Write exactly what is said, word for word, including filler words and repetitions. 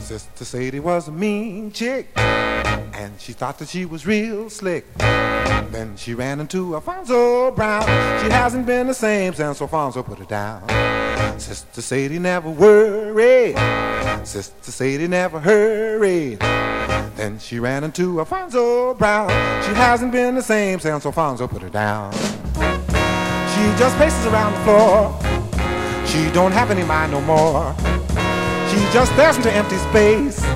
Sister Sadie was a mean chick, and she thought that she was real slick. Then she ran into Alfonso Brown. She hasn't been the same since Alfonso put her down. Sister Sadie never worried, Sister Sadie never hurried. Then she ran into Alfonso Brown. She hasn't been the same since Alfonso put her down. She just paces around the floor. She don't have any mind no more. She just stares into empty space.